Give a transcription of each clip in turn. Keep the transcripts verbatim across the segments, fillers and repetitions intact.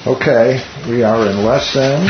Okay, we are in lesson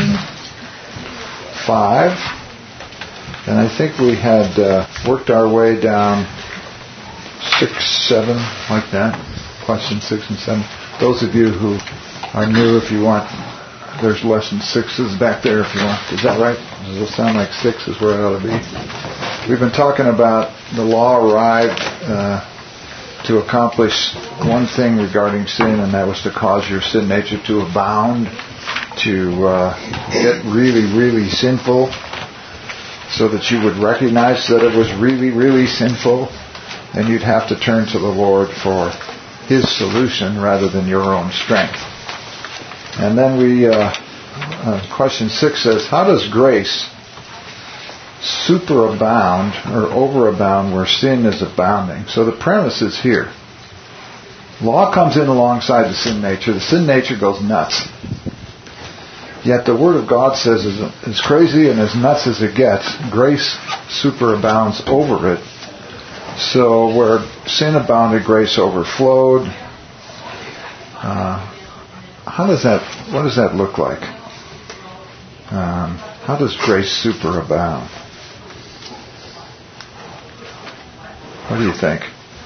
five, and I think we had uh, worked our way down six, seven, like that. Question six and seven. Those of you who are new, if you want, there's lesson six is back there if you want. Is that right? Does it sound like six is where it ought to be? We've been talking about the law arrived uh, to accomplish one thing regarding sin, and that was to cause your sin nature to abound, to uh, get really, really sinful, so that you would recognize that it was really, really sinful, and you'd have to turn to the Lord for His solution rather than your own strength. And then we, uh, uh, question six says, how does grace superabound or overabound where sin is abounding? So the premise is here. Law comes in alongside the sin nature. The sin nature goes nuts. Yet the Word of God says, as, as crazy and as nuts as it gets, grace superabounds over it. So where sin abounded, grace overflowed. Uh, how does that, what does that look like? Um, how does grace superabound? What do you think?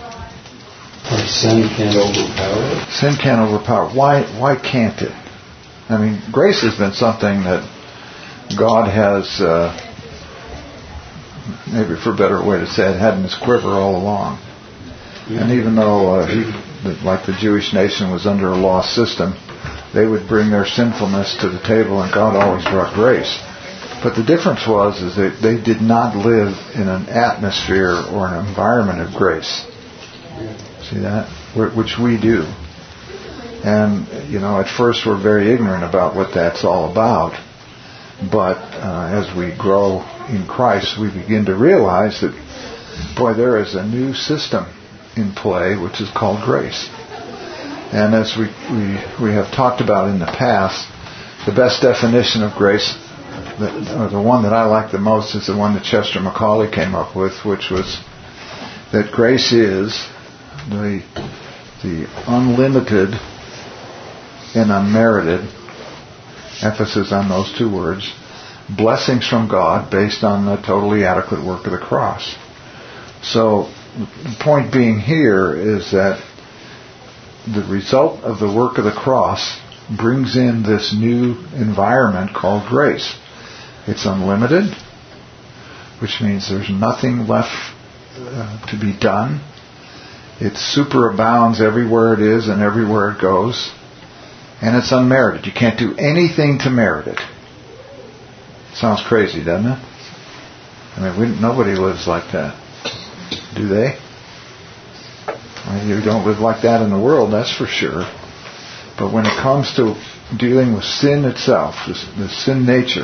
Sin can't overpower it. Sin can't overpower. Why? Why can't it? I mean, grace has been something that God has, uh, maybe for a better way to say it, had in His quiver all along. Yeah. And even though, uh, he, like the Jewish nation was under a law system, they would bring their sinfulness to the table, and God always brought grace. But the difference was is that they did not live in an atmosphere or an environment of grace. See that? Which we do. And, you know, at first we're very ignorant about what that's all about. But uh, as we grow in Christ, we begin to realize that, boy, there is a new system in play, which is called grace. And as we, we, we have talked about in the past, the best definition of grace, the, or the one that I like the most, is the one that Chester McCauley came up with, which was that grace is the, the unlimited and unmerited, emphasis on those two words, blessings from God based on the totally adequate work of the cross. So the point being here is that the result of the work of the cross brings in this new environment called grace. It's unlimited, which means there's nothing left uh, to be done. It superabounds everywhere it is and everywhere it goes. And it's unmerited. You can't do anything to merit it. Sounds crazy, doesn't it? I mean, we, nobody lives like that. Do they? I mean, you don't live like that in the world, that's for sure. But when it comes to dealing with sin itself, the, the sin nature,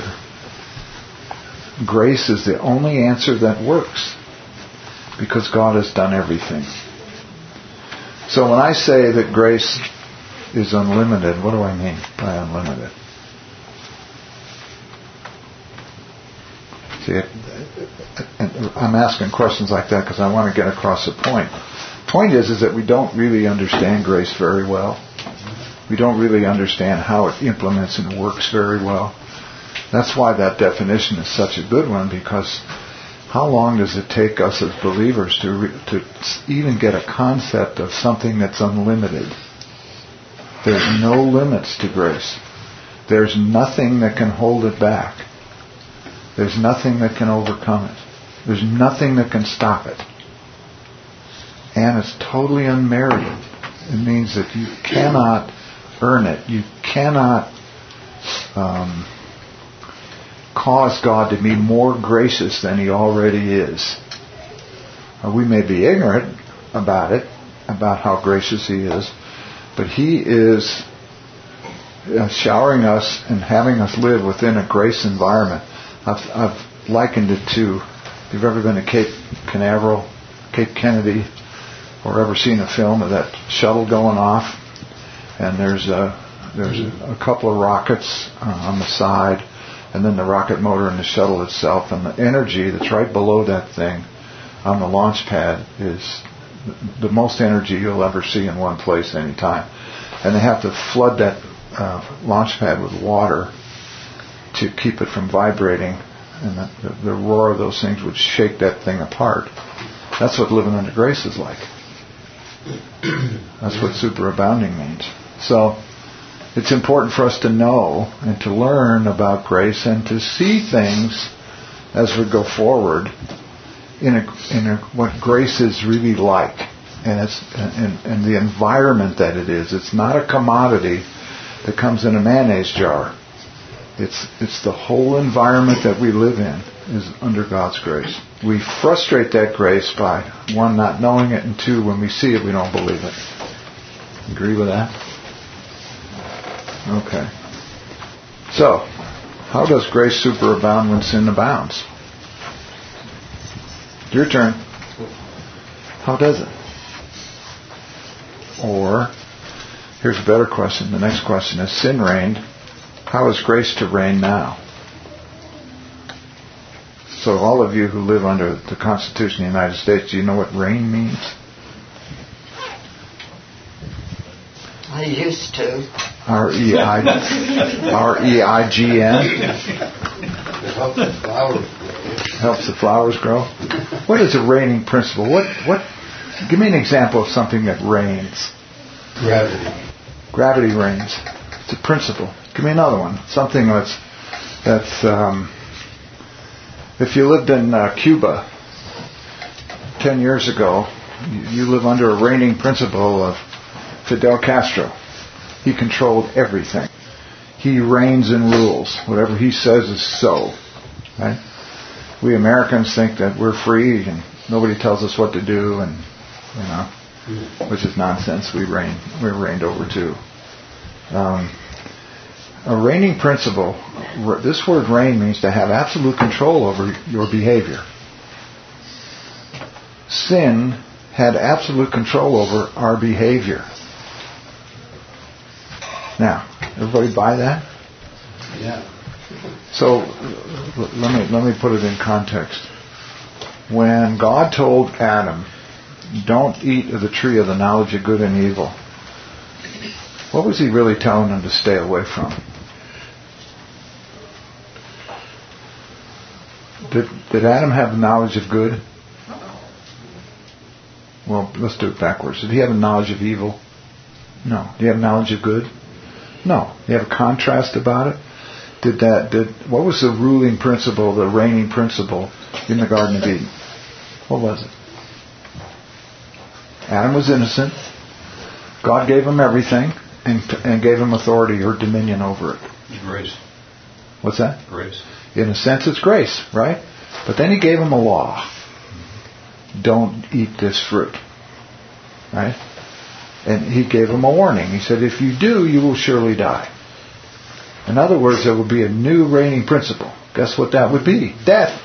grace is the only answer that works. Because God has done everything. So when I say that grace is unlimited, what do I mean by unlimited? See, I'm asking questions like that because I want to get across the point. Point is, is that we don't really understand grace very well. We don't really understand how it implements and works very well. That's why that definition is such a good one, because how long does it take us as believers to re- to even get a concept of something that's unlimited? There's no limits to grace. There's nothing that can hold it back. There's nothing that can overcome it. There's nothing that can stop it. And it's totally unmerited. It means that you cannot earn it. You cannot um, cause God to be more gracious than He already is. Uh, we may be ignorant about it, about how gracious He is, but He is uh, showering us and having us live within a grace environment. I've, I've likened it to, if you've ever been to Cape Canaveral, Cape Kennedy, or ever seen a film of that shuttle going off, and there's a, there's a, a couple of rockets uh, on the side, and then the rocket motor and the shuttle itself, and the energy that's right below that thing on the launch pad is the most energy you'll ever see in one place any time. And they have to flood that uh, launch pad with water to keep it from vibrating, and the, the, the roar of those things would shake that thing apart. That's what living under grace is like. That's what superabounding means. So it's important for us to know and to learn about grace and to see things as we go forward in a, in a, what grace is really like, and it's and, and the environment that it is. It's not a commodity that comes in a mayonnaise jar. It's it's the whole environment that we live in is under God's grace. We frustrate that grace by, one, not knowing it, and two, when we see it, we don't believe it. Agree with that? Okay. So, how does grace superabound when sin abounds? Your turn. How does it? Or, here's a better question. The next question is, sin reigned. How is grace to reign now? So all of you who live under the Constitution of the United States, do you know what reign means? I used to. R E I R E I G N. Helps the flowers grow. Helps the flowers grow. What is a reigning principle? What what? Give me an example of something that reigns. Gravity. Gravity reigns. It's a principle. Give me another one. Something that's that's. Um, if you lived in uh, Cuba ten years ago, you, you live under a reigning principle of Fidel Castro. He controlled everything. He reigns and rules. Whatever he says is so. Right? We Americans think that we're free and nobody tells us what to do, and you know, which is nonsense. We reign. We're reigned over too. Um, a reigning principle. This word reign means to have absolute control over your behavior. Sin had absolute control over our behavior. Now, everybody buy that? Yeah. So let me let me put it in context. When God told Adam, "Don't eat of the tree of the knowledge of good and evil," what was he really telling him to stay away from? Did, did Adam have the knowledge of good? Well, let's do it backwards. Did he have a knowledge of evil? No. Did he have knowledge of good? No. Did he have a contrast about it? Did that? Did what was the ruling principle, the reigning principle in the Garden of Eden? What was it? Adam was innocent. God gave him everything and, and gave him authority or dominion over it. Grace. What's that? Grace. In a sense, it's grace, right? But then he gave him a law. Don't eat this fruit. Right? And he gave him a warning. He said, if you do, you will surely die. In other words, there will be a new reigning principle. Guess what that would be? Death.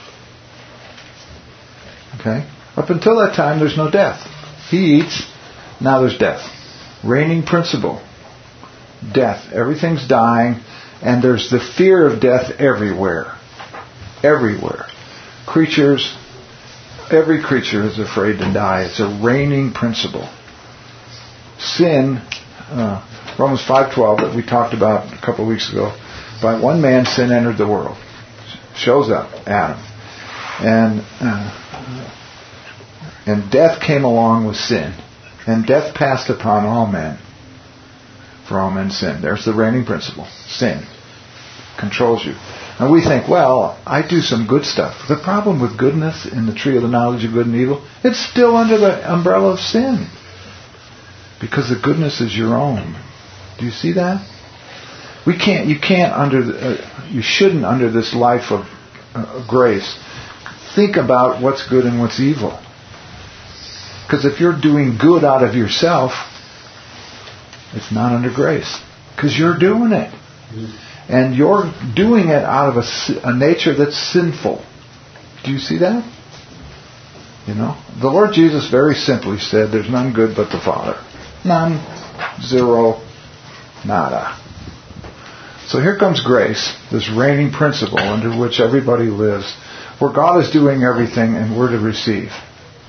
Okay? Up until that time, there's no death. He eats, now there's death. Reigning principle. Death. Everything's dying, and there's the fear of death everywhere. Everywhere. Creatures, every creature is afraid to die. It's a reigning principle. Sin, uh, Romans five twelve that we talked about a couple of weeks ago, by one man sin entered the world. Shows up, Adam. And uh, and death came along with sin. And death passed upon all men. For all men sin. There's the reigning principle. Sin controls you. And we think, well, I do some good stuff. The problem with goodness in the tree of the knowledge of good and evil, it's still under the umbrella of sin. Because the goodness is your own. Do you see that? We can't, you can't under, the, uh, you shouldn't under this life of uh, grace think about what's good and what's evil. Because if you're doing good out of yourself, it's not under grace. Because you're doing it. And you're doing it out of a, a nature that's sinful. Do you see that? You know? The Lord Jesus very simply said, there's none good but the Father. None. Zero. Nada. So here comes grace, this reigning principle under which everybody lives, where God is doing everything and we're to receive.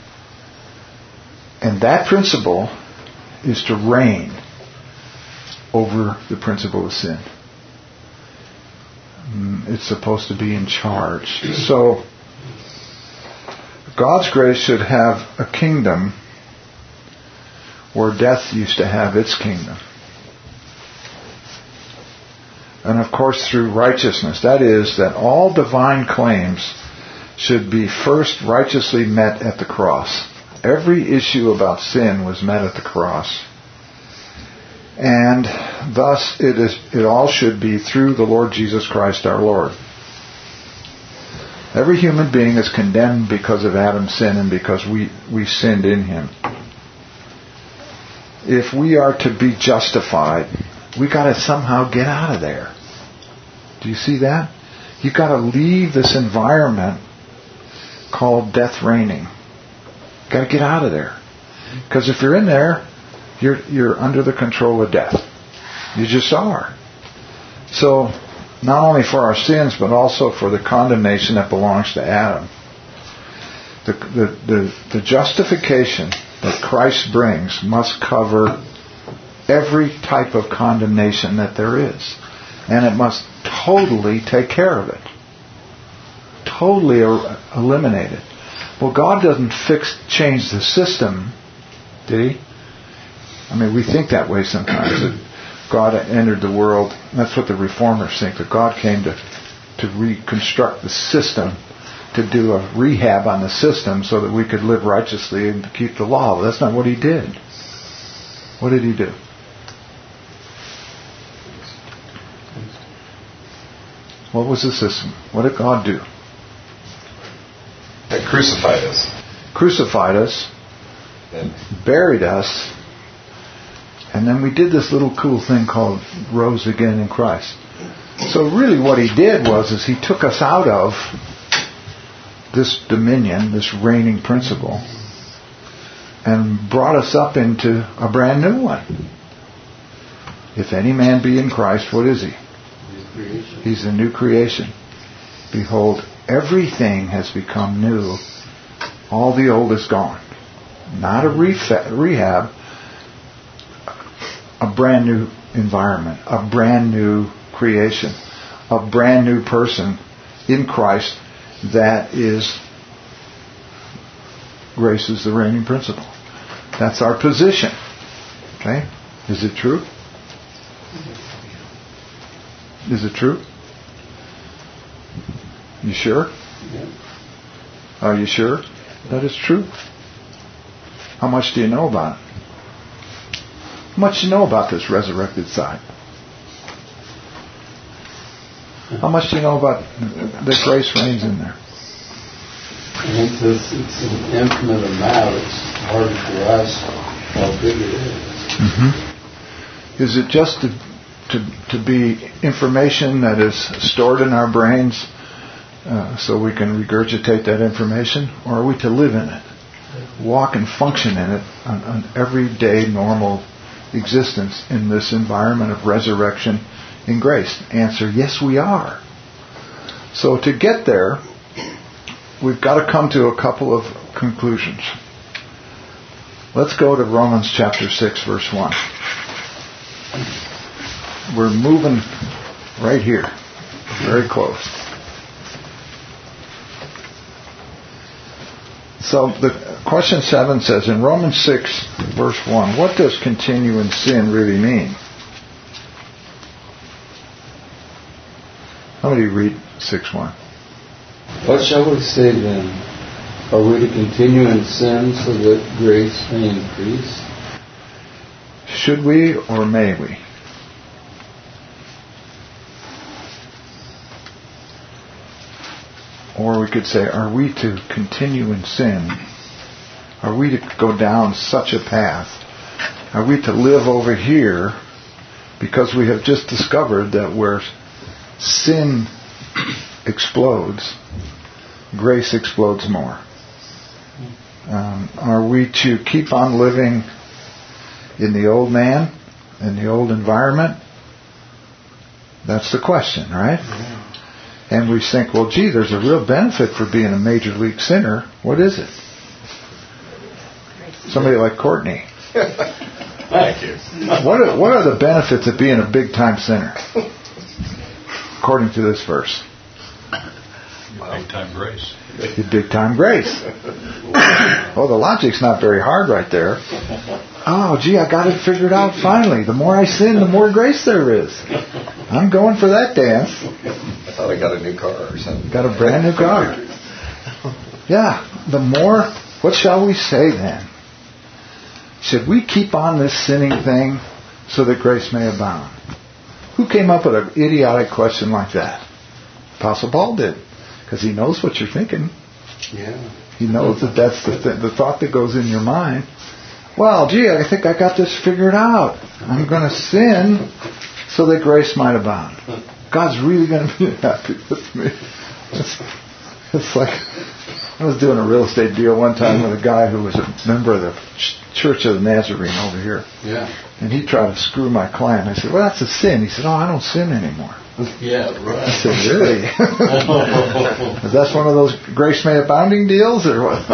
And that principle is to reign. over the principle of sin. It's supposed to be in charge. So, God's grace should have a kingdom where death used to have its kingdom. And of course through righteousness. That is, that all divine claims should be first righteously met at the cross. Every issue about sin was met at the cross. And thus it is. It all should be through the Lord Jesus Christ our Lord. Every human being is condemned because of Adam's sin and because we, we sinned in him. If we are to be justified, we got to somehow get out of there. Do you see that? You've got to leave this environment called death reigning. You've got to get out of there. Because if you're in there, you're you're under the control of death. You just are. So, not only for our sins, but also for the condemnation that belongs to Adam. The the the, the justification that Christ brings must cover every type of condemnation that there is. And it must totally take care of it. Totally er- eliminate it. Well, God doesn't fix, change the system, did He? I mean, we think that way sometimes, that God entered the world. That's what the reformers think, that God came to, to reconstruct the system, to do a rehab on the system so that we could live righteously and keep the law. Well, that's not what He did. What did He do? What was the system? What did God do? They crucified us. Crucified us, And buried us, and then we did this little cool thing called rose again in Christ. So really what He did was is He took us out of this dominion, this reigning principle, and brought us up into a brand new one. If any man be in Christ, what is he? He's a new creation. Behold, everything has become new. All the old is gone. Not a refa- rehab, a brand new environment, a brand new creation, a brand new person in Christ that is, grace is the reigning principle. That's our position. Okay? Is it true? Is it true? You sure? Yeah. Are you sure that it's true? How much do you know about it? How much do you know about this resurrected side? How much do you know about the grace reigns in there? And it's, a, it's an infinite amount. It's hard for us how big it is. Mm-hmm. Is it just to, to, to be information that is stored in our brains uh, so we can regurgitate that information? Or are we to live in it? Walk and function in it on, on everyday normal existence in this environment of resurrection in grace? Answer, yes we are. So to get there, we've got to come to a couple of conclusions. Let's go to Romans chapter six, verse one. We're moving right here, very close. So the question seven says, in Romans six, verse one, what does continue in sin really mean? How many read six one? What shall we say then? Are we to continue in sin so that grace may increase? Should we or may we? Or we could say, are we to continue in sin? Are we to go down such a path? Are we to live over here because we have just discovered that where sin explodes, grace explodes more? Um, are we to keep on living in the old man, in the old environment? That's the question, right? Mm-hmm. And we think, well, gee, there's a real benefit for being a major league sinner. What is it? Somebody like Courtney. Thank you. What are, what are the benefits of being a big-time sinner? According to this verse. Big-time grace. Your big-time grace. Oh, the logic's not very hard right there. Oh, gee, I got it figured out finally. The more I sin, the more grace there is. I'm going for that dance. I thought I got a new car or something. Got a brand new car. Yeah, the more, what shall we say then? Should we keep on this sinning thing so that grace may abound? Who came up with an idiotic question like that? Apostle Paul did. Because he knows what you're thinking. Yeah. He knows that that's the th- the thought that goes in your mind. Well, gee, I think I got this figured out. I'm going to sin so that grace might abound. God's really going to be happy with me. It's, it's like, I was doing a real estate deal one time with a guy who was a member of the ch- Church of the Nazarene over here. Yeah. And he tried to screw my client. I said, well, that's a sin. He said, oh, I don't sin anymore. Yeah, right. I said, really? Is that one of those grace may abounding deals or what?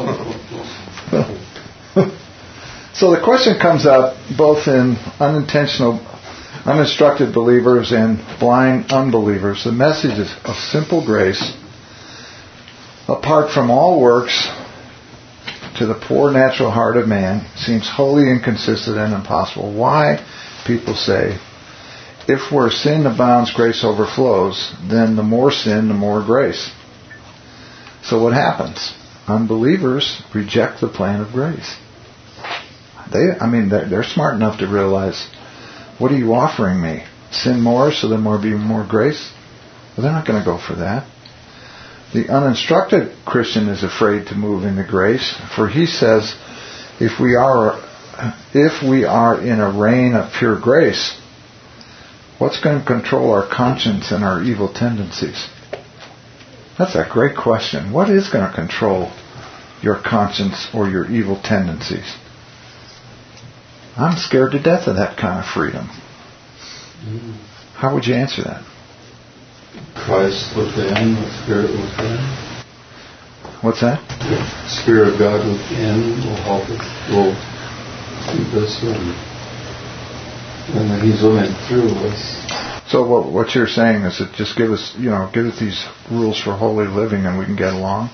So the question comes up both in unintentional, uninstructed believers and blind unbelievers. The message is of simple grace, apart from all works, to the poor natural heart of man, seems wholly inconsistent and impossible. Why, people say, if where sin abounds, grace overflows, then the more sin, the more grace. So what happens? Unbelievers reject the plan of grace. They, I mean, they're, they're smart enough to realize, what are you offering me? Sin more so there more be more grace? Well, they're not going to go for that. The uninstructed Christian is afraid to move into grace, for he says, if we are, if we are in a reign of pure grace, what's going to control our conscience and our evil tendencies? That's a great question. What is going to control your conscience or your evil tendencies? I'm scared to death of that kind of freedom. How would you answer that? Christ within, the Spirit within. What's that? The Spirit of God within will help us, will keep us in. And then He's living through us. So what what you're saying is that just give us, you know, give us these rules for holy living and we can get along?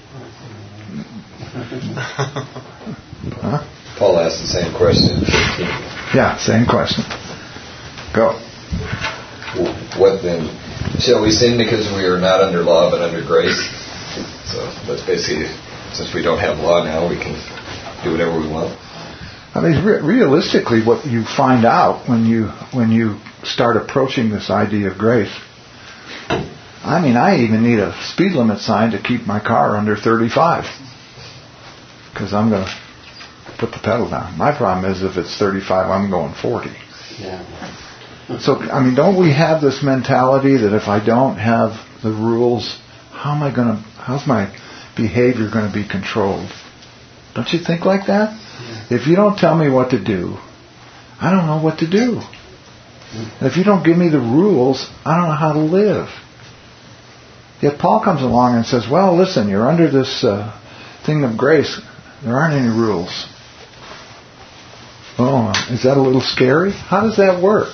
Huh? Paul asked the same question. Yeah, same question. Go. What then? Shall we sin because we are not under law but under grace? So that's basically, since we don't have law now, we can do whatever we want. I mean, re- realistically, what you find out when you when you start approaching this idea of grace, I mean, I even need a speed limit sign to keep my car under thirty-five because I'm going to put the pedal down. My problem is if it's thirty-five, I'm going forty. Yeah. So, I mean, don't we have this mentality that if I don't have the rules, how am I going to, how's my behavior going to be controlled? Don't you think like that? Yeah. If you don't tell me what to do, I don't know what to do. And if you don't give me the rules, I don't know how to live. Yet Paul comes along and says, well, listen, you're under this uh, thing of grace. There aren't any rules. Oh, is that a little scary? How does that work?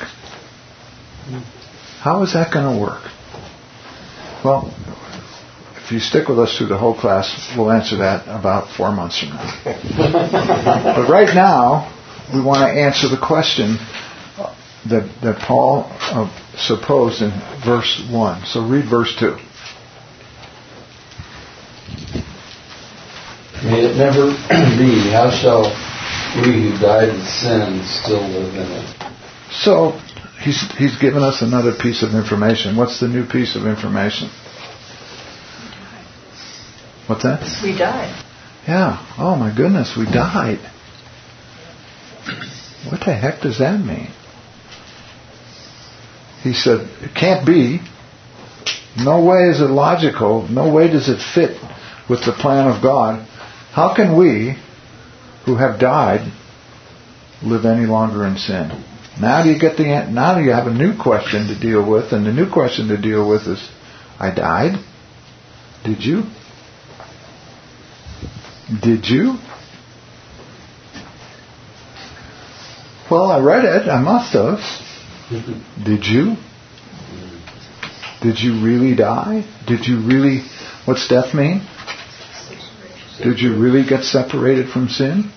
How is that going to work? Well, if you stick with us through the whole class, we'll answer that about four months from now. But right now, we want to answer the question that, that Paul uh, supposed in verse one. So read verse two. May it never be, how shall we who died in sin still live in it? So, he's he's given us another piece of information. What's the new piece of information? What's that? We died. Yeah. Oh my goodness, we died. What the heck does that mean? He said, it can't be. No way is it logical. No way does it fit with the plan of God. How can we, who have died, live any longer in sin? Now do you get the now do you have a new question to deal with, and the new question to deal with is, I died? Did you? Did you? Well, I read it. I must have. Did you? Did you really die? Did you really... What's death mean? Did you really get separated from sin?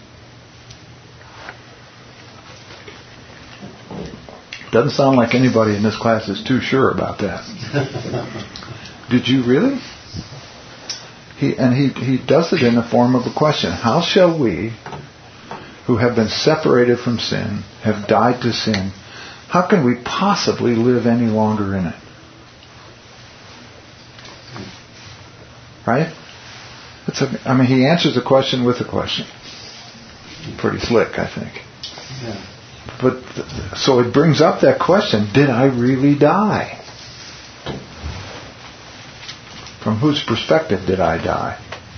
Doesn't sound like anybody in this class is too sure about that. Did you really? He and he, he does it in the form of a question. How shall we, who have been separated from sin, have died to sin, how can we possibly live any longer in it? Right? It's a, I mean, he answers the question with a question. Pretty slick, I think. Yeah. But so it brings up that question: did I really die? From whose perspective did I die?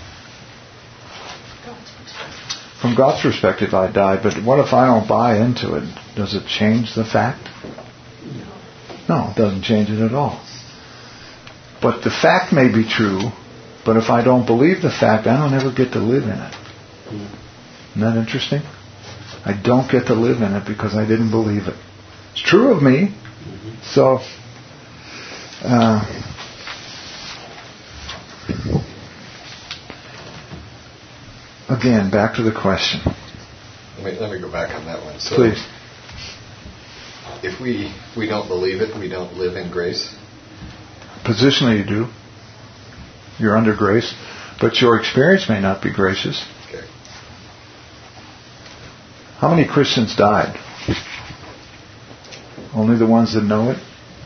From God's perspective, I died. But what if I don't buy into it? Does it change the fact? No, it doesn't change it at all. But the fact may be true. But if I don't believe the fact, I don't ever get to live in it. Isn't that interesting? I don't get to live in it because I didn't believe it. It's true of me. So, uh, again, back to the question. Let me, let me go back on that one. So Please. If we, we don't believe it, we don't live in grace? Positionally you do. You're under grace, but your experience may not be gracious. Okay. How many Christians died? Only the ones that know it?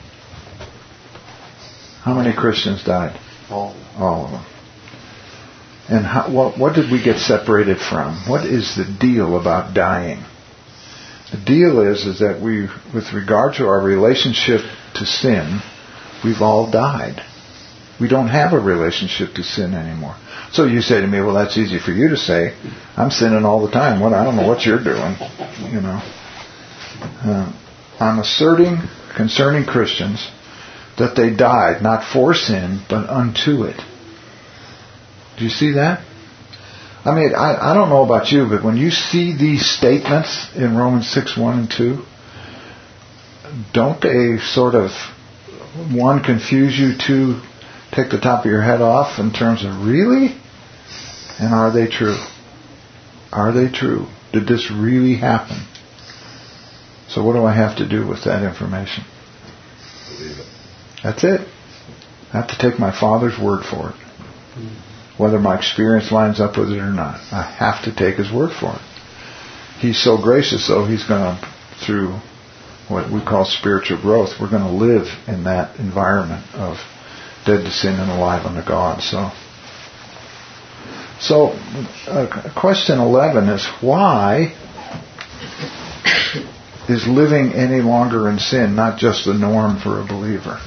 How many Christians died? All. All of them. And how, what, what did we get separated from? What is the deal about dying? The deal is, is that we, with regard to our relationship to sin, we've all died. We don't have a relationship to sin anymore. So you say to me, well, that's easy for you to say. I'm sinning all the time. What I don't know what you're doing. You know, uh, I'm asserting concerning Christians that they died not for sin, but unto it. Do you see that? I mean, I, I don't know about you, but when you see these statements in Romans six, one and two, don't they sort of, one, confuse you, two, take the top of your head off in terms of really? And are they true? Are they true? Did this really happen? So what do I have to do with that information? Believe it. That's it. I have to take my Father's word for it. Whether my experience lines up with it or not. I have to take His word for it. He's so gracious, though, He's going to, through what we call spiritual growth, we're going to live in that environment of dead to sin and alive unto God. So, so uh, question eleven is, why is living any longer in sin not just the norm for a believer?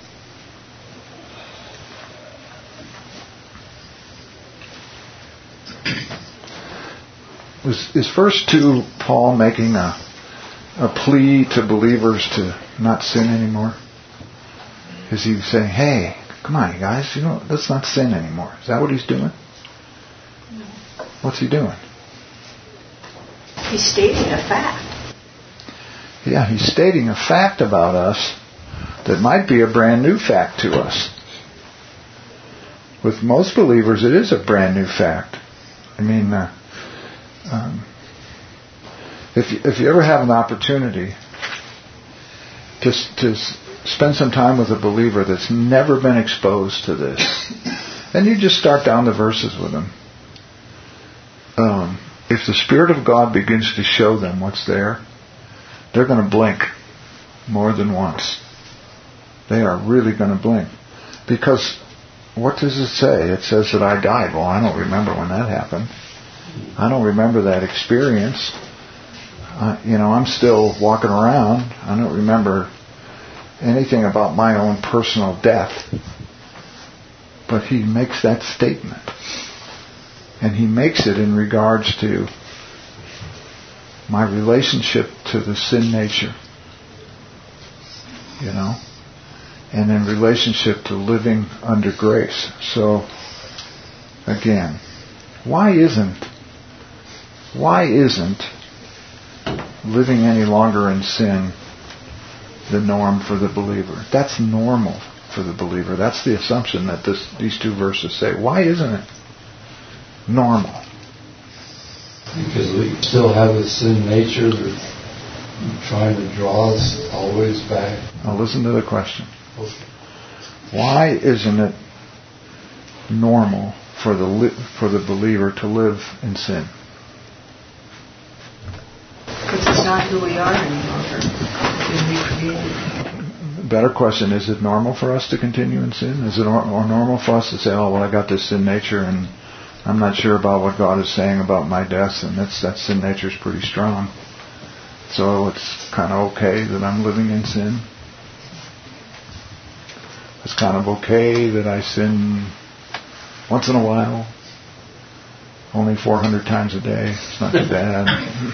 Is, is verse two Paul making a, a plea to believers to not sin anymore? Is he saying, hey, come on, you guys, you know, let's not sin anymore? Is that what he's doing? No. What's he doing? He's stating a fact. Yeah, he's stating a fact about us that might be a brand new fact to us. With most believers, it is a brand new fact. I mean, uh, um, if you, if you ever have an opportunity to to spend some time with a believer that's never been exposed to this, and you just start down the verses with them. Um, if the Spirit of God begins to show them what's there, they're going to blink more than once. They are really going to blink. Because what does it say? It says that I died. Well, I don't remember when that happened. I don't remember that experience. Uh, you know, I'm still walking around. I don't remember anything about my own personal death. But he makes that statement. And he makes it in regards to my relationship to the sin nature. You know? And in relationship to living under grace. So, again, why isn't, why isn't living any longer in sin the norm for the believer? That's normal for the believer. That's the assumption that this, these two verses say. Why isn't it normal? Because we still have a sin nature that's trying to draw us always back. Now listen to the question. Why isn't it normal for the li- for the believer to live in sin? Because it's not who we are any longer. We've been recreated. Better question, is it normal for us to continue in sin? Is it or, or normal for us to say, oh, well, I got this sin nature and I'm not sure about what God is saying about my death, and that's, that sin nature is pretty strong. So it's kind of okay that I'm living in sin. It's kind of okay that I sin once in a while. Only four hundred times a day. It's not too bad.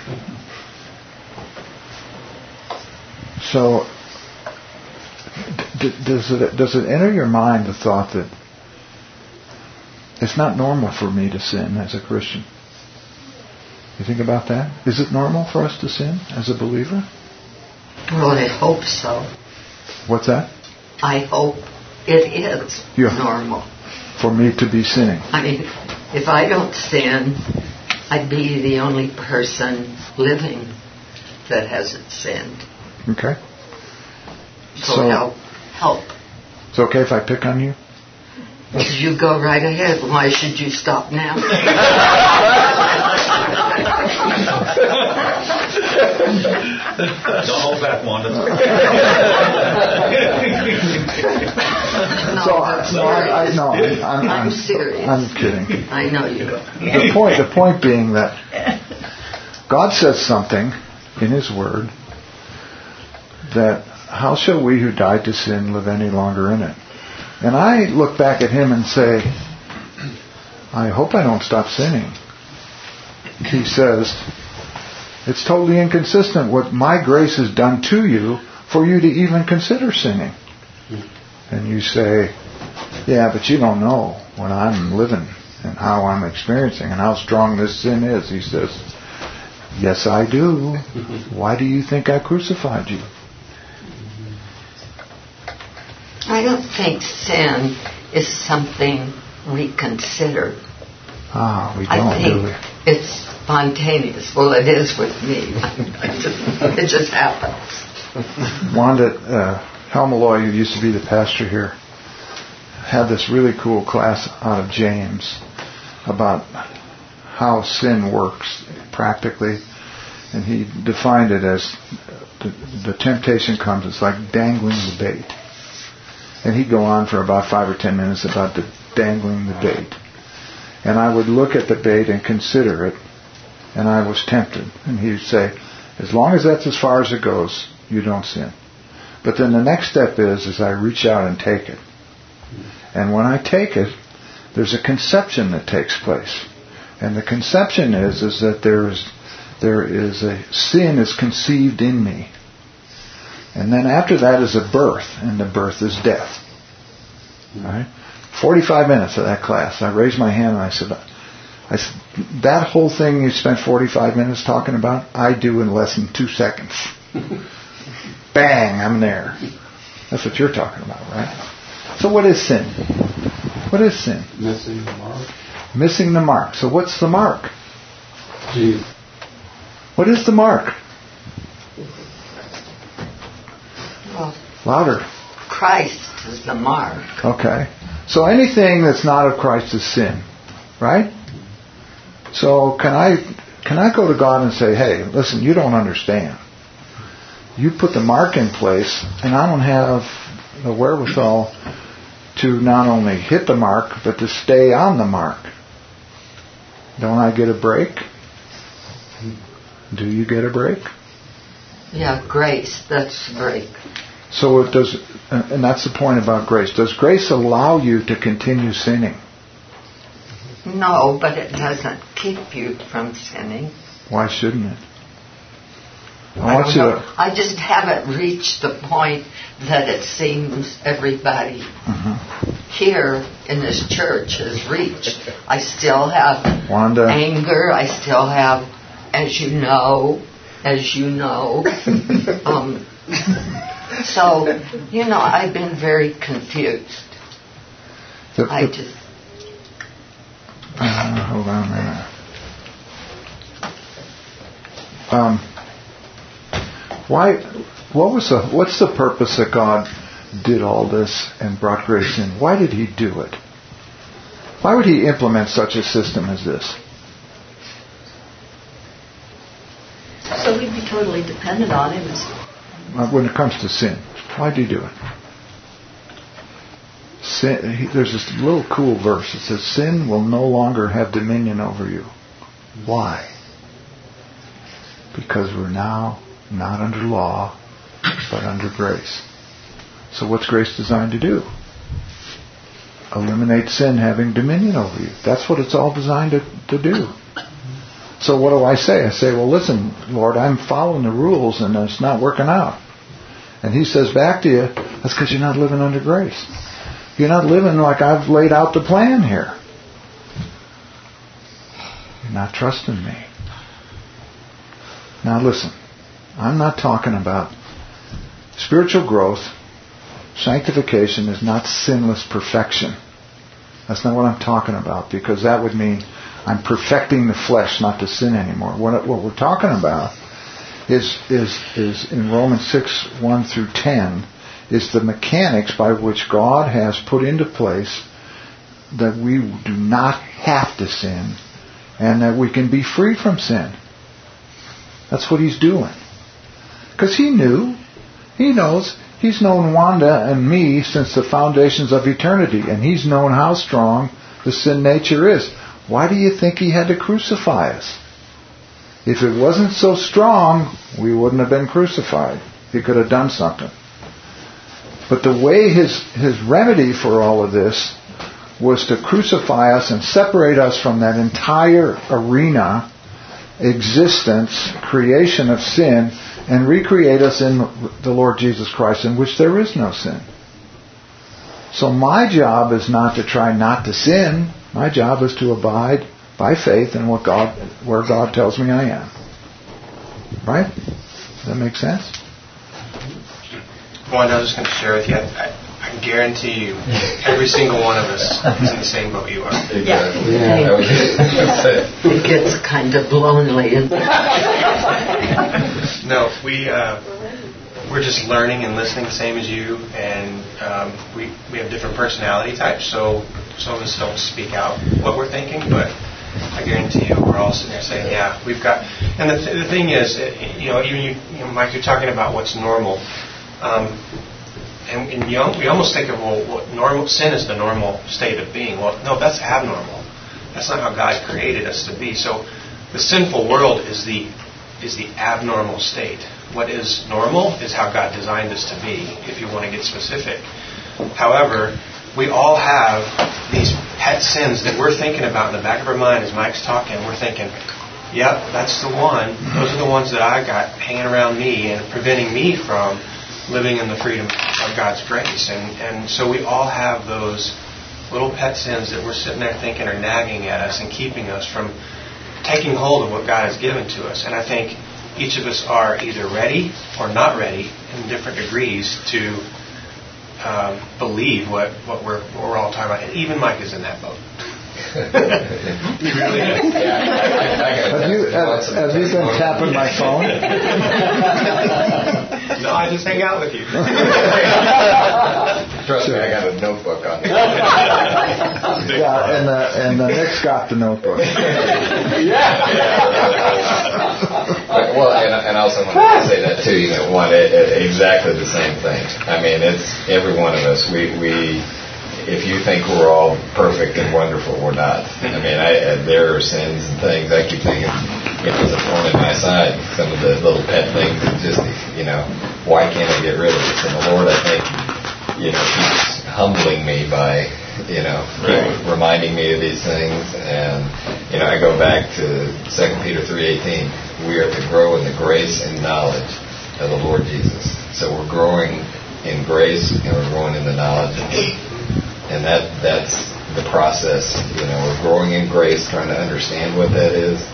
So, d- does it does it enter your mind the thought that it's not normal for me to sin as a Christian? You think about that? Is it normal for us to sin as a believer? Well, I hope so. What's that? I hope it is Yeah. normal. For me to be sinning. I mean, if I don't sin, I'd be the only person living that hasn't sinned. Okay. So, So- help. Help. It's okay if I pick on you? You go right ahead. Why should you stop now? Don't hold back, Wanda. No, So, that's no, I, I, no, I'm, I'm, I'm serious. I'm kidding. I know you. The point, the point being that God says something in His Word that how shall we who died to sin live any longer in it? And I look back at Him and say, I hope I don't stop sinning. He says, it's totally inconsistent what my grace has done to you for you to even consider sinning. And you say, yeah, but you don't know what I'm living and how I'm experiencing and how strong this sin is. He says, yes, I do. Why do you think I crucified you? I don't think sin is something we consider. Ah, we I don't, think do we? it's spontaneous. Well, it is with me. I just, it just happens. Wanda, uh, Helmalloy, who used to be the pastor here, had this really cool class out of James about how sin works practically. And he defined it as the, the temptation comes, it's like dangling the bait. And he'd go on for about five or ten minutes about the dangling the bait. And I would look at the bait and consider it, and I was tempted. And he'd say, as long as that's as far as it goes, you don't sin. But then the next step is, is I reach out and take it. And when I take it, there's a conception that takes place. And the conception is, is that there is, there is a sin is conceived in me. And then after that is a birth, and the birth is death. All right? forty-five minutes of that class. I raised my hand and I said, I said, that whole thing you spent forty-five minutes talking about, I do in less than two seconds. Bang, I'm there. That's what you're talking about, right? So what is sin? What is sin? Missing the mark. Missing the mark. So what's the mark? Jesus. What is the mark? Well, Louder. Christ is the mark. Okay. So anything that's not of Christ is sin, right? So can I can I go to God and say, hey, listen, you don't understand. You put the mark in place, and I don't have the wherewithal to not only hit the mark, but to stay on the mark. Don't I get a break? Do you get a break? Yeah, grace, that's the break. So it does, and that's the point about grace. Does grace allow you to continue sinning? No, but it doesn't keep you from sinning. Why shouldn't it? I I, want don't you know. to. I just haven't reached the point that it seems everybody Mm-hmm. here in this church has reached. I still have Wanda. anger. I still have, as you know, as you know. Um, so, you know, I've been very confused. The, the, I just... Uh, hold on a minute. Um, why? What was the? What's the purpose that God did all this and brought grace in? Why did He do it? Why would He implement such a system as this? So we'd be totally dependent on Him. Uh, when it comes to sin, why did He do it? Sin, he, there's this little cool verse. It says, "Sin will no longer have dominion over you." Why? Because we're now not under law, but under grace. So what's grace designed to do? Eliminate sin having dominion over you. That's what it's all designed to, to do. So what do I say? I say, well, listen, Lord, I'm following the rules and it's not working out. And He says back to you, that's because you're not living under grace. You're not living like I've laid out the plan here. You're not trusting me. Now listen, I'm not talking about spiritual growth. Sanctification is not sinless perfection. That's not what I'm talking about, because that would mean I'm perfecting the flesh not to sin anymore. What, what we're talking about is, is, is in Romans six, one through ten, is the mechanics by which God has put into place that we do not have to sin and that we can be free from sin. That's what He's doing. Because He knew, He knows, He's known Wanda and me since the foundations of eternity, and He's known how strong the sin nature is. Why do you think He had to crucify us? If it wasn't so strong, we wouldn't have been crucified. He could have done something. But the way his, his remedy for all of this was to crucify us and separate us from that entire arena, existence, creation of sin, and recreate us in the Lord Jesus Christ, in which there is no sin. So my job is not to try not to sin. My job is to abide by faith in what God, where God tells me I am. Right? Does that make sense? One, I was just going to share with you, I, I guarantee you, every single one of us is in the same boat you are. Exactly. Yeah. Yeah. It gets kind of lonely. No, we, uh, we're just learning and listening the same as you, and um, we, we have different personality types, so some of us don't speak out what we're thinking, but I guarantee you we're all sitting there saying, yeah, we've got... And the, th- the thing is, you know, even you, you know, Mike, you're talking about what's normal. Um, and and you, we almost think of, well, what normal sin is the normal state of being. Well, no, that's abnormal. That's not how God created us to be. So the sinful world is the is the abnormal state. What is normal is how God designed us to be, if you want to get specific. However, we all have these pet sins that we're thinking about in the back of our mind as Mike's talking. We're thinking, yep, that's the one. Those are the ones that I got hanging around me and preventing me from living in the freedom of God's grace. And, and so we all have those little pet sins that we're sitting there thinking are nagging at us and keeping us from taking hold of what God has given to us. And I think each of us are either ready or not ready in different degrees to um, believe what, what, we're, what we're all talking about. And even Mike is in that boat. He really is. Have you, have, have you been tapping my phone? No, I just hang out with you. Trust me, I got a notebook on it. Yeah, and uh, and uh, Nick's got the notebook. But, well, and, and I also want to say that too. You know, one, it, it, exactly the same thing. I mean, it's every one of us. We we. If you think we're all perfect and wonderful, we're not. I mean, I, there are sins and things. I keep thinking, if it's a thorn in my side, some of the little pet things that just, you know, why can't I get rid of this? And the Lord, I think, you know, keeps humbling me by, you know, right. reminding me of these things. And, you know, I go back to Second Peter three eighteen. We are to grow in the grace and knowledge of the Lord Jesus. So we're growing in grace and we're growing in the knowledge of Him. And that that's the process. You know, we're growing in grace, trying to understand what that is.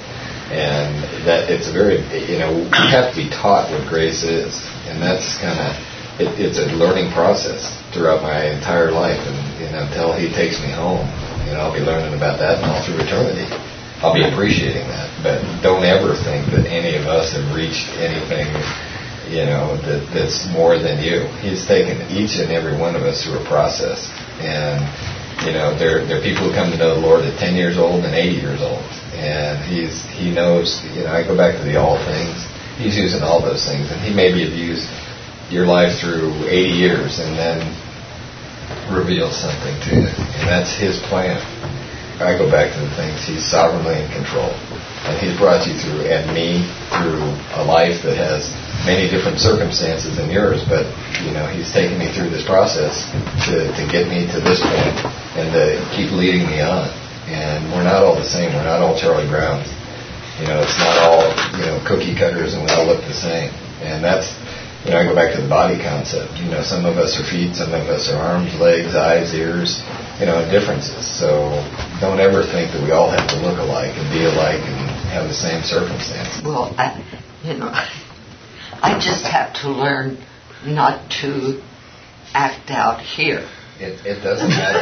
And that it's a very, you know, we have to be taught what grace is. And that's kind of, it, it's a learning process throughout my entire life. And, you know, until he takes me home, you know, I'll be learning about that all through eternity. I'll be appreciating that. But don't ever think that any of us have reached anything, you know, that, that's more than you. He's taken each and every one of us through a process. And, you know, there, there are people who come to know the Lord at ten years old and eighty years old. And he's he knows, you know, I go back to the all things. He's using all those things. And he maybe have used your life through eighty years and then reveals something to you. And that's his plan. I go back to the things. He's sovereignly in control. And he's brought you through, and me, through a life that has many different circumstances than yours. But, you know, he's taken me through this process to, to get me to this point and to keep leading me on. And we're not all the same. We're not all Charlie Browns. You know, it's not all, you know, cookie cutters and we all look the same. And that's, you know, I go back to the body concept. You know, some of us are feet, some of us are arms, legs, eyes, ears, you know, differences. So don't ever think that we all have to look alike and be alike and have the same circumstances. Well, I, you know, I just have to learn not to act out here. It, it doesn't matter.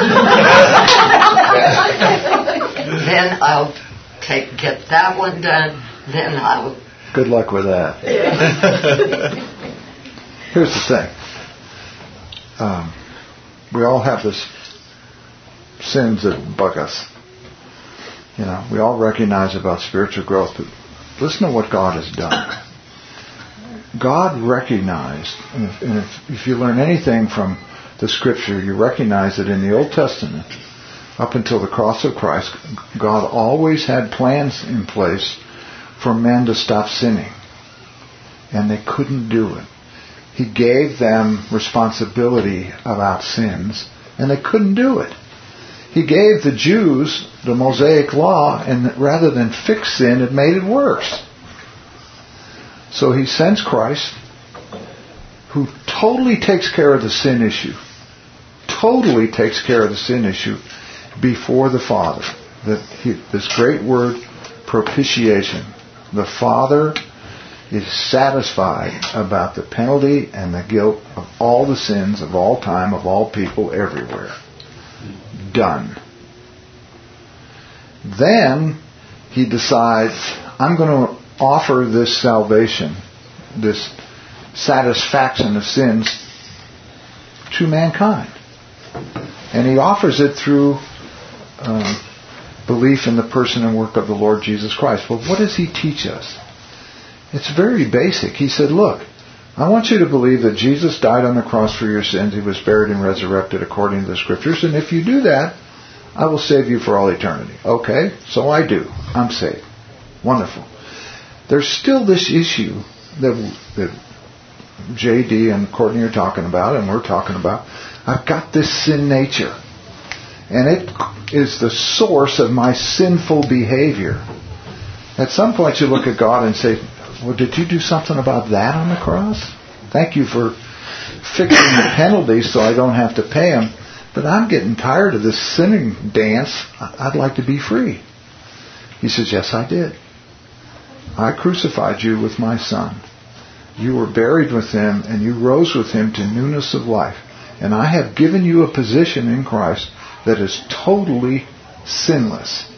Then I'll take get that one done. Then I'll. Good luck with that. Here's the thing. Um, we all have this sins that bug us. You know, we all recognize about spiritual growth, but listen to what God has done. God recognized, and if, and if, if you learn anything from the Scripture, you recognize that in the Old Testament, up until the cross of Christ, God always had plans in place for men to stop sinning. And they couldn't do it. He gave them responsibility about sins, and they couldn't do it. He gave the Jews the Mosaic law, and rather than fix sin, it made it worse. So he sends Christ, who totally takes care of the sin issue. Totally takes care of the sin issue before the Father. That he, this great word, propitiation. The Father is satisfied about the penalty and the guilt of all the sins of all time, of all people, everywhere. Done. Then he decides, I'm going to offer this salvation, this satisfaction of sins to mankind. And he offers it through um, belief in the person and work of the Lord Jesus Christ. Well, what does he teach us? It's very basic. He said, look, I want you to believe that Jesus died on the cross for your sins. He was buried and resurrected according to the Scriptures. And if you do that, I will save you for all eternity. Okay, so I do. I'm saved. Wonderful. There's still this issue that, that J D and Courtney are talking about, and we're talking about. I've got this sin nature. And it is the source of my sinful behavior. At some point you look at God and say, well, did you do something about that on the cross? Thank you for fixing the penalty so I don't have to pay him. But I'm getting tired of this sinning dance. I'd like to be free. He says, yes, I did. I crucified you with my Son. You were buried with him and you rose with him to newness of life. And I have given you a position in Christ that is totally sinless.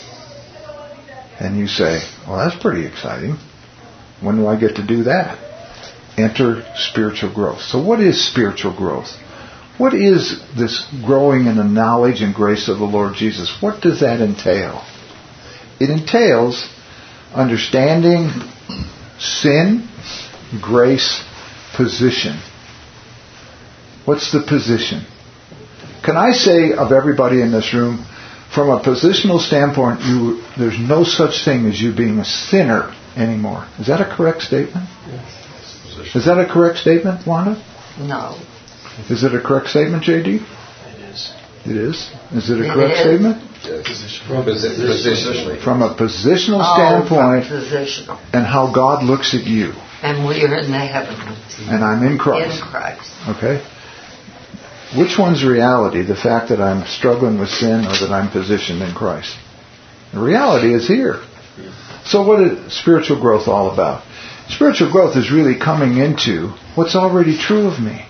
And you say, well, that's pretty exciting. When do I get to do that? Enter spiritual growth. So what is spiritual growth? What is this growing in the knowledge and grace of the Lord Jesus? What does that entail? It entails understanding sin, grace, position. What's the position? Can I say of everybody in this room, from a positional standpoint, you, there's no such thing as you being a sinner anymore. Is that a correct statement? Yes. Is that a correct statement, Wanda? No. Is it a correct statement, J D? It is. It is? Is it a It correct is. statement? Yes. From positionally. From a positional Oh, standpoint, from positional. and how God looks at you. And we are in the heavens. And I'm in Christ. In Christ. Okay? Which one's reality? The fact that I'm struggling with sin or that I'm positioned in Christ? The reality is here. So what is spiritual growth all about? Spiritual growth is really coming into what's already true of me.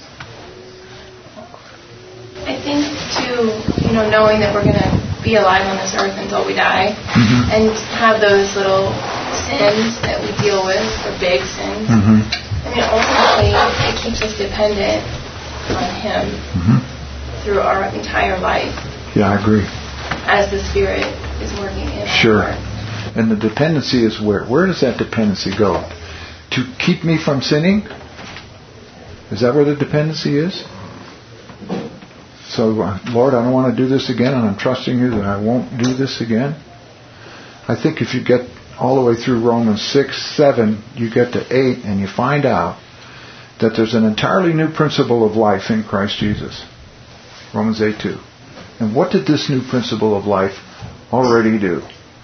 I think, too, you know, knowing that we're going to be alive on this earth until we die, mm-hmm. and have those little sins that we deal with, or big sins, mm-hmm. I mean, ultimately, it keeps us dependent on Him mm-hmm. through our entire life. Yeah, I agree. As the Spirit is working in Sure. our heart. And the dependency is where? Where does that dependency go? To keep me from sinning? Is that where the dependency is? So, Lord, I don't want to do this again, and I'm trusting you that I won't do this again. I think if you get all the way through Romans six, seven, you get to eight, and you find out that there's an entirely new principle of life in Christ Jesus. Romans eight two. And what did this new principle of life already do?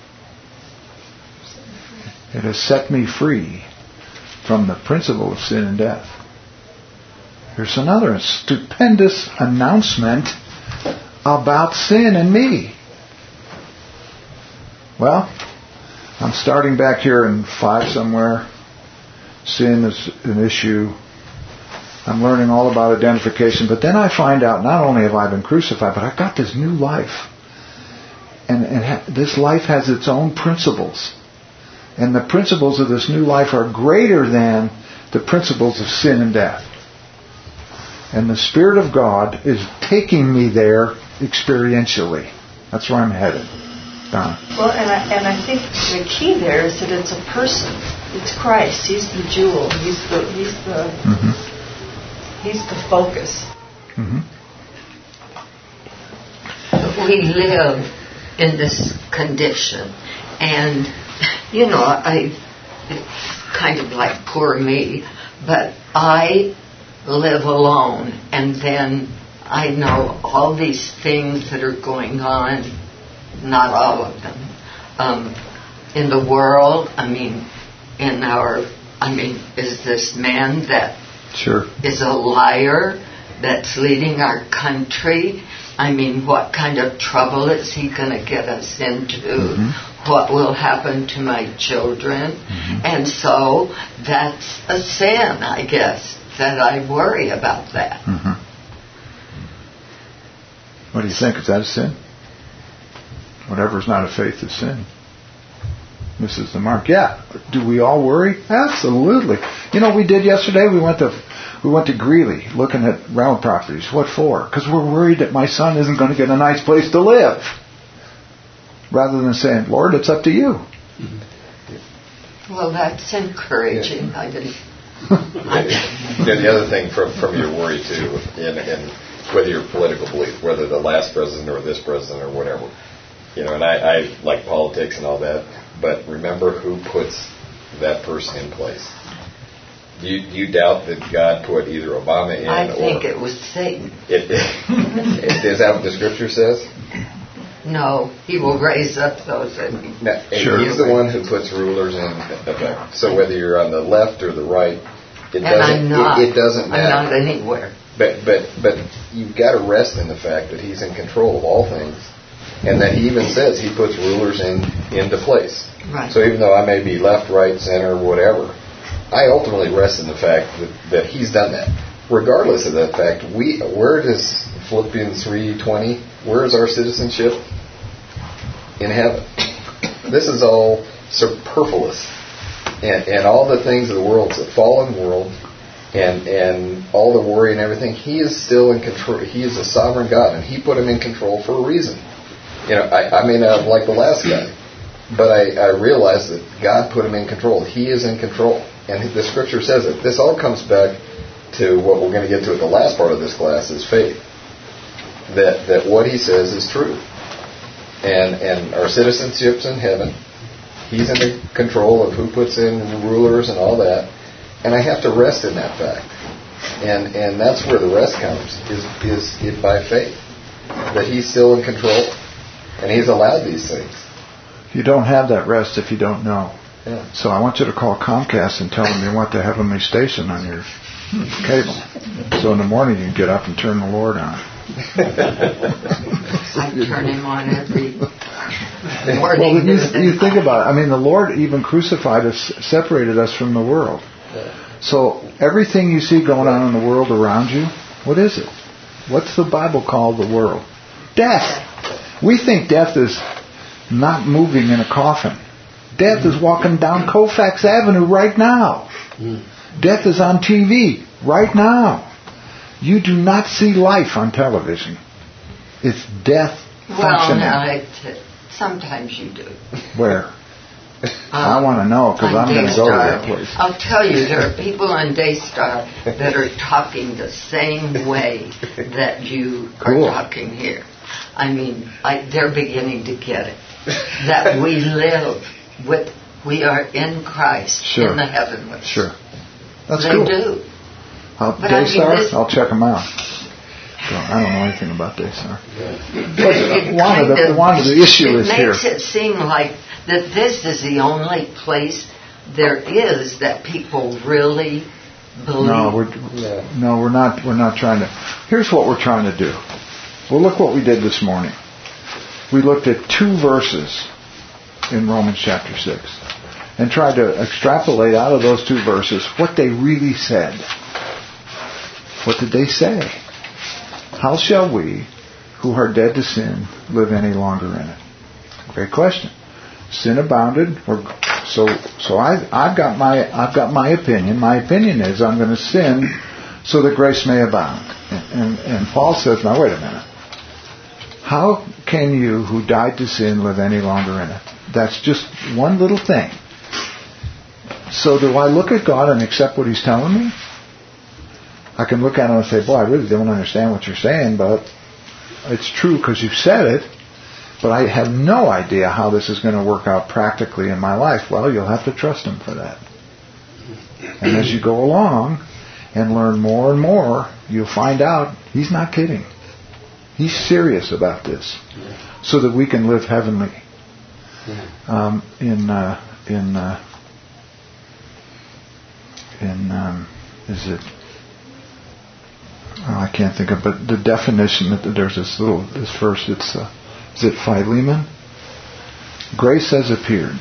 It has set me free from the principle of sin and death. Here's another stupendous announcement about sin and me. Well, I'm starting back here in five somewhere. Sin is an issue. I'm learning all about identification. But then I find out not only have I been crucified, but I've got this new life. And, and ha- this life has its own principles. And the principles of this new life are greater than the principles of sin and death. And the Spirit of God is taking me there experientially. That's where I'm headed. Donna. Well, and I, and I think the key there is that it's a person. It's Christ. He's the jewel. He's the he's the mm-hmm. he's the focus. Mm-hmm. We live in this condition, and you know, I it's kind of like poor me, but I live alone, and then I know all these things that are going on, not all of them, um, in the world. I mean, in our, I mean, is this man that sure. is a liar that's leading our country? I mean, what kind of trouble is he going to get us into? Mm-hmm. What will happen to my children? Mm-hmm. And so that's a sin, I guess, that I worry about that. Mm-hmm. What do you think? Is that a sin? Whatever is not a faith is sin. Misses the mark. Yeah. Do we all worry? Absolutely. You know what we did yesterday? We went to we went to Greeley looking at rental properties. What for? Because we're worried that my son isn't going to get a nice place to live. Rather than saying, Lord, it's up to you. Well, that's encouraging. Yeah. I didn't. Yeah, the other thing from from your worry too, in, in whether your political belief, whether the last president or this president or whatever, you know, and I, I like politics and all that, but remember who puts that person in place. Do you, do you doubt that God put either Obama in? I think or it was Satan. It, it, is that what the scripture says? No, he will raise up those. That now, sure. He's the one who puts rulers in effect. So whether you're on the left or the right, it and doesn't. I'm not, it, it doesn't matter. I'm not anywhere. But but but you've got to rest in the fact that He's in control of all things, and that He even says He puts rulers in into place. Right. So even though I may be left, right, center, whatever, I ultimately rest in the fact that, that He's done that. Regardless of that fact, we where does Philippians three twenty? Where is our citizenship? In heaven. This is all superfluous, and and all the things of the world, it's a fallen world, and and all the worry and everything. He is still in control. He is a sovereign God, and He put him in control for a reason. You know, I, I may not have liked the last guy, but I, I realize that God put him in control. He is in control, and the Scripture says it. This all comes back to what we're going to get to at the last part of this class is faith. That that what He says is true. And and our citizenship's in heaven. He's in the control of who puts in rulers and all that. And I have to rest in that fact. And and that's where the rest comes, is is it by faith. That He's still in control. And He's allowed these things. You don't have that rest if you don't know. Yeah. So I want you to call Comcast and tell them you want the heavenly station on your cable. So in the morning you can get up and turn the Lord on. I turn Him on every morning. Well, you, you think about it. I mean, the Lord even crucified us, separated us from the world. So everything you see going on in the world around you, what is it? What's the Bible called the world? Death. We think death is not moving in a coffin. Death is walking down Colfax Avenue right now. Death is on T V right now. You do not see life on television. It's death functioning. Well, no, it, sometimes you do. Where? Um, I want to know because I'm going to go to that place. I'll tell you, there are people on Daystar that are talking the same way that you Cool. are talking here. I mean, I, they're beginning to get it. That we live with, we are in Christ, Sure. in the heavenlies. Sure. That's they cool. do. I'll, But I mean, Daystar, this- I'll check them out. So, I don't know anything about Daystar. It One of the- kind of- one of the issue it is here. makes it seem like that this is the only place there is that people really believe. No, we're no, we're not. We're not trying to. Here's what we're trying to do. Well, look what we did this morning. We looked at two verses in Romans chapter six and tried to extrapolate out of those two verses what they really said. What did they say? How shall we, who are dead to sin, live any longer in it? Great question. Sin abounded, or so. So I, I've got my, I've got my opinion. My opinion is I'm going to sin so that grace may abound. And, and, and Paul says, now wait a minute. How can you, who died to sin, live any longer in it? That's just one little thing. So do I look at God and accept what He's telling me? I can look at Him and say, boy, I really don't understand what you're saying, but it's true because you said it. But I have no idea how this is going to work out practically in my life. Well, you'll have to trust Him for that. And as you go along and learn more and more, you'll find out He's not kidding. He's serious about this, so that we can live heavenly. Um, in uh, in uh, in um, is it? Oh, I can't think of, but the definition that there's this little this verse. It's uh, is it Philemon? Grace has appeared,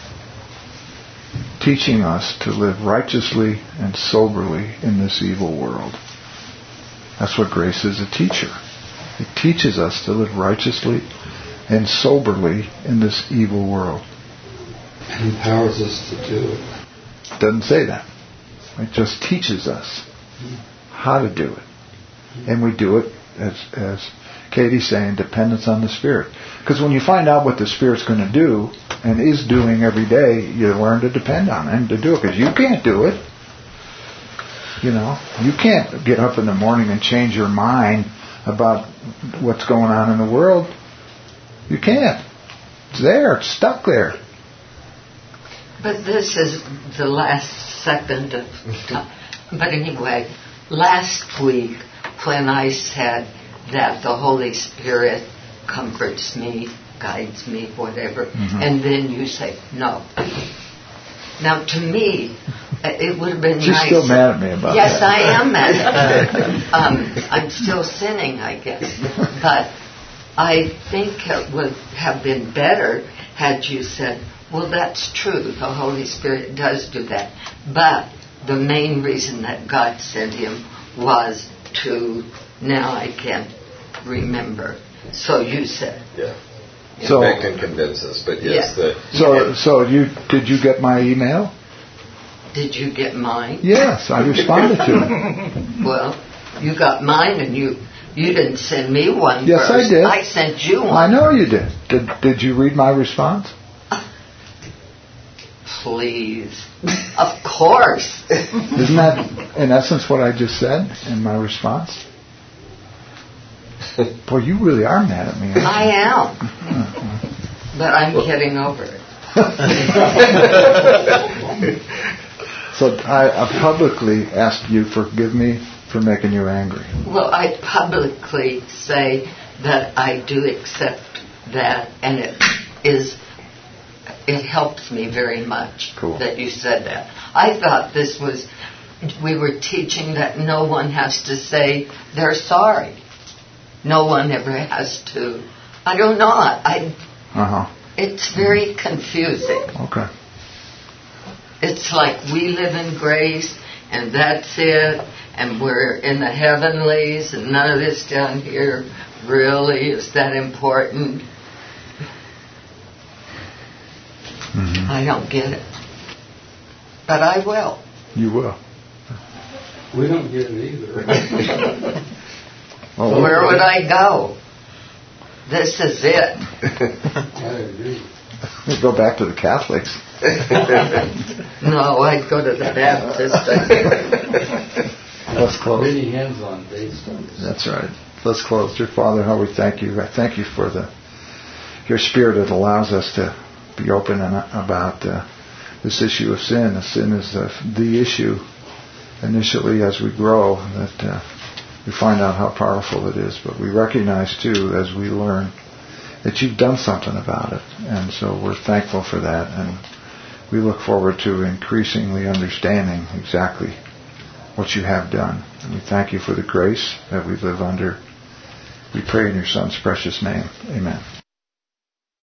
teaching us to live righteously and soberly in this evil world. That's what grace is, a teacher. It teaches us to live righteously and soberly in this evil world. It empowers us to do it. It doesn't say that. It just teaches us how to do it. And we do it, as, as Katie's saying, dependence on the Spirit. Because when you find out what the Spirit's going to do and is doing every day, you learn to depend on Him to do it. Because you can't do it. You know, you can't get up in the morning and change your mind about what's going on in the world. You can't. It's there. It's stuck there. But this is the last second of time. But anyway, last week when I said that the Holy Spirit comforts me, guides me, whatever, mm-hmm. and then you say, no. Now, to me, it would have been She's nice. You're still mad at me about yes, that. Yes, I am mad at her. um, I'm still sinning, I guess. But I think it would have been better had you said, well, that's true. The Holy Spirit does do that. But the main reason that God sent Him was to, now I can't remember. So you said. Yeah. So, that can convince us, but yes. Yeah. The, so, yeah. so you did you get my email? Did you get mine? Yes, I responded to it. Well, you got mine, and you you didn't send me one. Yes, first. I did. I sent you one. I know you did. Did Did you read my response? Please, of course. Isn't that in essence what I just said in my response? Boy, you really are mad at me. I am. Mm-hmm. But I'm getting over it. So I, I publicly ask you forgive me for making you angry. Well, I publicly say that I do accept that, and it is it helps me very much cool. that you said that. I thought this was, we were teaching that no one has to say they're sorry. No one ever has to. I don't know. I. Uh-huh. it's very confusing. Okay. It's like we live in grace, and that's it, and we're in the heavenlies, and none of this down here really is that important. Mm-hmm. I don't get it. But I will. You will. We don't get it either. Well, where would I go? This is it. I agree. We'll go back to the Catholics. No, I'd go to the Baptist. Let's close. Many hands on dates. That's right. Let's close. Dear Father, how we thank you. I thank you for the your Spirit that allows us to be open and about uh, this issue of sin. The sin is the, the issue initially as we grow, that uh, we find out how powerful it is. But we recognize, too, as we learn, that you've done something about it. And so we're thankful for that. And we look forward to increasingly understanding exactly what you have done. And we thank you for the grace that we live under. We pray in your Son's precious name. Amen.